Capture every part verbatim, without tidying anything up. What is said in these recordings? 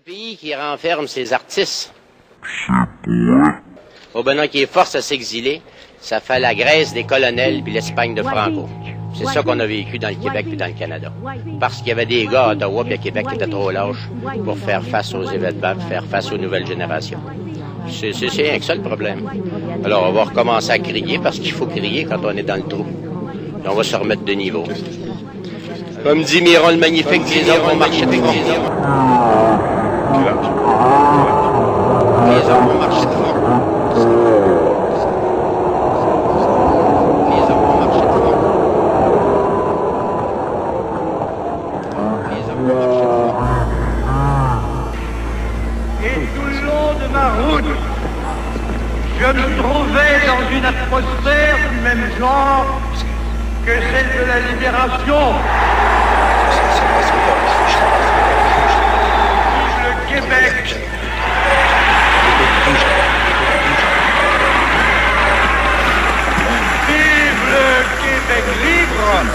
pays qui renferme ses artistes. Au Benoît qui est force à s'exiler, ça fait la Grèce des colonels puis l'Espagne de Franco. C'est ça qu'on a vécu dans le Québec puis dans le Canada. Parce qu'il y avait des gars à Ottawa puis à Québec qui étaient trop lâches pour faire face aux événements, faire face aux nouvelles générations. C'est, c'est, c'est rien que ça le problème. Alors on va recommencer à crier parce qu'il faut crier quand on est dans le trou. Et on va se remettre de niveau. Comme dit Miron le Magnifique, les hommes vont marcher de front. Les hommes vont marcher de front. Les hommes vont marcher de front. Les hommes vont marcher de front. Et tout le long de ma route, je me trouvais dans une atmosphère du même genre que celle de la libération. Vive le Québec! Vive le Québec libre!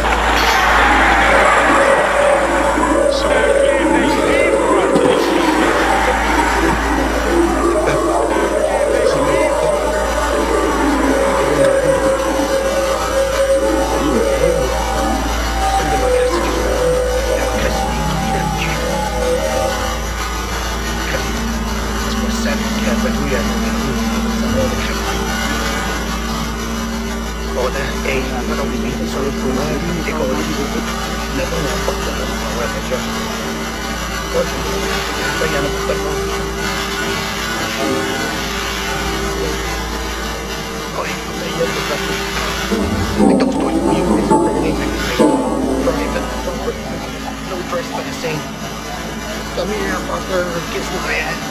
Come here, fucker, kiss my ass.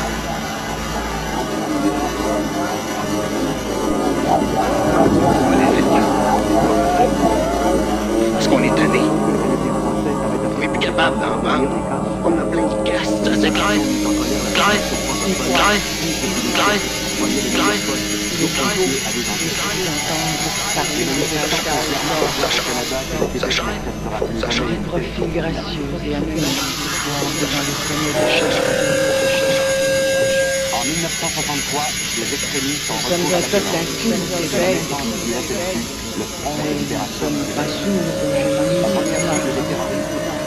Parce qu'on est tanné. On est plus capable d'en vendre. On a plein de casse, ça c'est clair. Clair, clair, clair, clair. Ça change, ça change. Des profils gracieux et amusants devant les sommets de chaque En mille neuf cent soixante-trois, les extrémistes ont Nous sommes un peuple inculte au Québec, le front de mais nous libération. sommes pas sourds aux génies.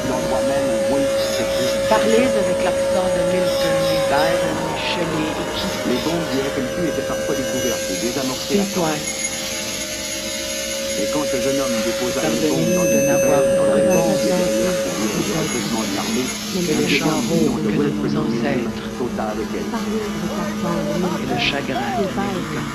Parlez avec l'accent de Milton, Byron, Shelley et qui. Les bombes du F L Q étaient parfois découvertes et désamorcées. C'est toi. Et quand ce jeune homme déposa une bombe Pardonnez-nous dans de une n'avoir poubelle, pour réponse le recrutement de l'armée, que le chant rauque de nos ancêtres sauta avec elle. et le chagrin de l'Américain.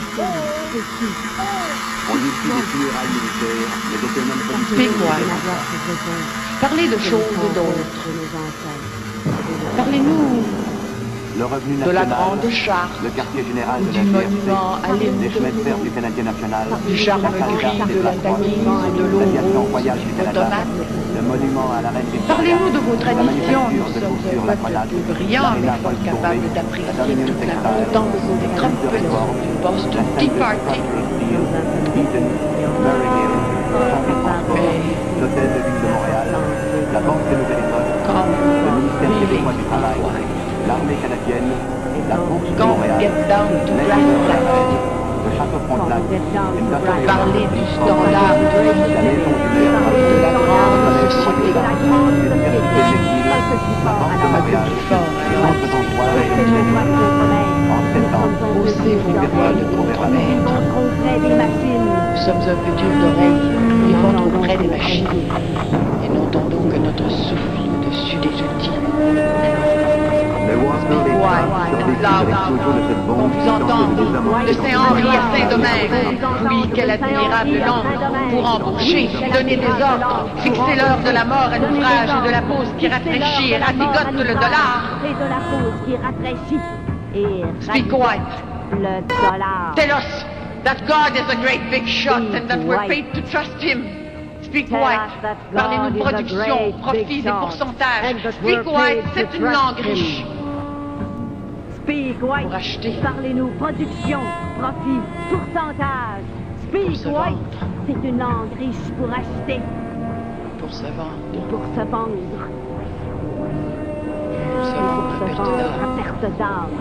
On eut plus des funérailles militaires, mais aucun homme politique. Speak white. Parlez de choses et d'autres. Parlez-nous Le revenu de la national, grande charte, le quartier général ou de du la monument à G R C, les l'hymne, chemins de fer du Canadien national, du charme gris de la Tamise, de l'eau l'aviation rose, royale du du Canada, Potomac. le monument à la reine Victoria, Parlez-nous de vos la traditions. manufacture Nous de sommes chaussures, un la peuple grenade, peu brillant, mais l'arena fort Paul capable Sauvé, d'apprécier l'aluminium toute la textile, potence le des de crumpets réforme, du Boston la Tea Centre Party. Structural Steel, Eaton, Murray Hill, Champion Transport, Mais l'Hôtel de Ville de Montréal, la Banque de Nouvelle-Écosse, come le ministère really québécois du Travail, quiet. l'armée canadienne, la Bourse de Don't Montréal, get down to brass l'Institut tacks. le Château Frontenac, une bataille Parlez du standard de la maison du maire, de la grande société. l'Université de McGill, la Banque de Montréal, Plus fort, alors. d'autres endroits et en septembre, Haussez vos voix de contre-maître. Nous sommes un peu durs d'oreille, vivons trop près des machines, et n'entendons que notre souffle au-dessus des outils. le Walker des Trump survécut avec toujours de cette On bombe vous qui tentait entend, de désamorcer de Saint-Henri à Saint-Domingue. Oui, quel admirable langue pour embaucher, donner des ordres, fixer l'heure de la mort à l'ouvrage et de la pause qui rafraîchit et ratigote le dollar. Et de la pause qui rafraîchit et Speak white. le dollar. Tell us that God is a great big shot and that we're paid to trust him. Speak white. Parlez-nous de production, profits et pourcentages. Speak white, c'est une langue riche. Speak white. Pour acheter. Parlez-nous production, profit, pourcentage. Speak Pour se white. vendre. C'est une langue riche pour acheter Pour se vendre, et pour se vendre. pour se vendre. perte Savant d'âme. à perte d'âme.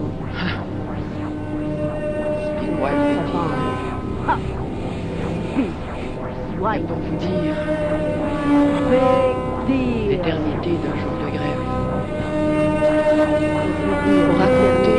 Speak White fait Savant. dire. Ha! Speak Et White. pour vous dire Big deal. l'éternité d'un jour de grève. Pour raconter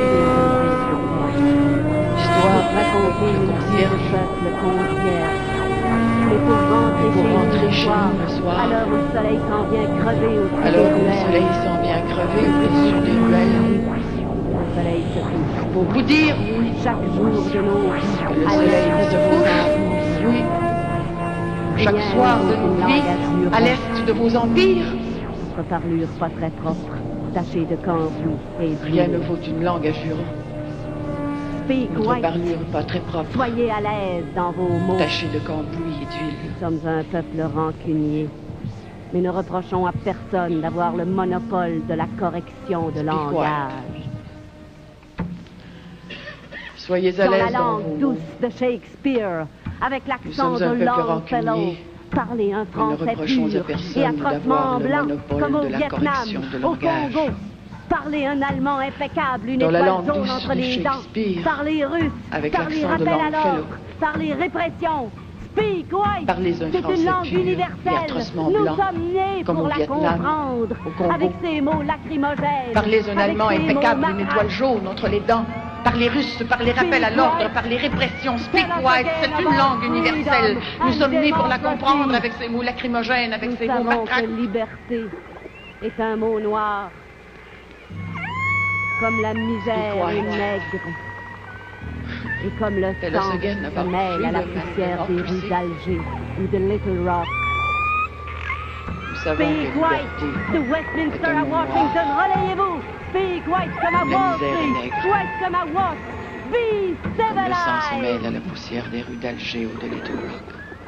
l'histoire d'un raconter peuple une vie de concierge. peuple concierge. Mais pour rentrer, Mais pour chez, rentrer nous chez nous le soir, à l'heure où le soleil s'en vient crever au-dessus alors des que le ruelles. soleil s'en vient crever au-dessus des ruelles. Le soleil se couche. Pour vous dire Chaque jour de nos vies, que le à soleil l'est se de vos couche, empires. oui, chaque Rien soir ne de vaut nos une vies, envergure. à l'est de vos empires, Votre parlure pas très propre, tachée de cambouis et rien ne d'huile. vaut une langue à jurons. Speak Notre White. parlure pas très propre, Soyez à l'aise dans vos mots. tachée de cambouis et d'huile. Nous sommes un peuple rancunier. Mais ne reprochons à personne d'avoir le monopole de la correction de Speak langage. Soyez à Dans la l'aise dans langue vos mots. douce de Shakespeare, avec l'accent sommes un de peuple Longfellow, rancunier. parlez un Nous ne français reprochons à pur personne et atrocement d'avoir le blanc, monopole comme au de la Vietnam, correction de au langage. Congo. Parlez un allemand impeccable, une Dans la étoile langue jaune douce entre de les dents. Shakespeare, Parlez russe, avec parlez l'accent de rappel à Longfellow. l'ordre, parlez répression. Speak White, Parlez un c'est français une langue pur et universelle. atrocement Nous blanc, sommes nés comme pour au la Vietnam, comprendre, au Congo. avec ces mots lacrymogènes. Parlez un avec allemand ces impeccable, mots une matraques. étoile jaune entre les dents. Parlez russe, parlez rappel à Speak l'ordre, white. parlez répression. Speak Tell us white, again c'est une about langue universelle. freedom Nous sommes nés pour la democracy. comprendre avec ces mots lacrymogènes, avec Nous ces mots savons matraques. que liberté est un mot noir, comme la misère Speak est white. nègre, et comme le Tell us sang again se about mêle à la freedom and poussière des democracy. rues d'Alger ou de Little Rock. Nous savons que Speak white, liberté de Westminster est un à mot Washington, relayez-vous. Speak white comme à La Wall misère est Street, nègre. white comme à Wall. Be comme le sang se mêle civilized. à la poussière des rues d'Alger ou de Little Rock.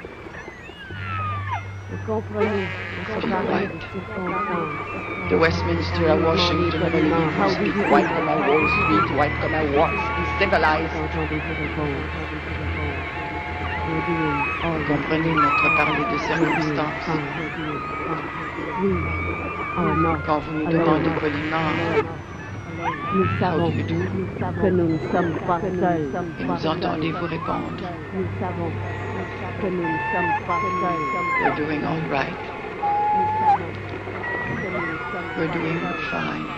Vous comprenez, on se Speak parle white. de circonstances. De Westminster à Washington, relayez-vous. Speak white comme à Wall Street, white comme à Watts. Be civilized. Entendez-vous répondre. We're doing all Vous comprenez notre parler de circonstances. We are not Quand vous nous alone. demandez poliment, Nous savons How do you do? que nous ne sommes pas seuls. et nous entendez-vous répondre, Nous savons que nous ne sommes pas seuls. we're doing all right, Nous savons que nous ne sommes we're pas doing seuls. fine.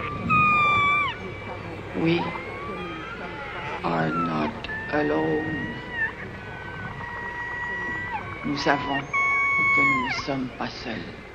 We are not alone. Nous savons que nous ne sommes pas seuls.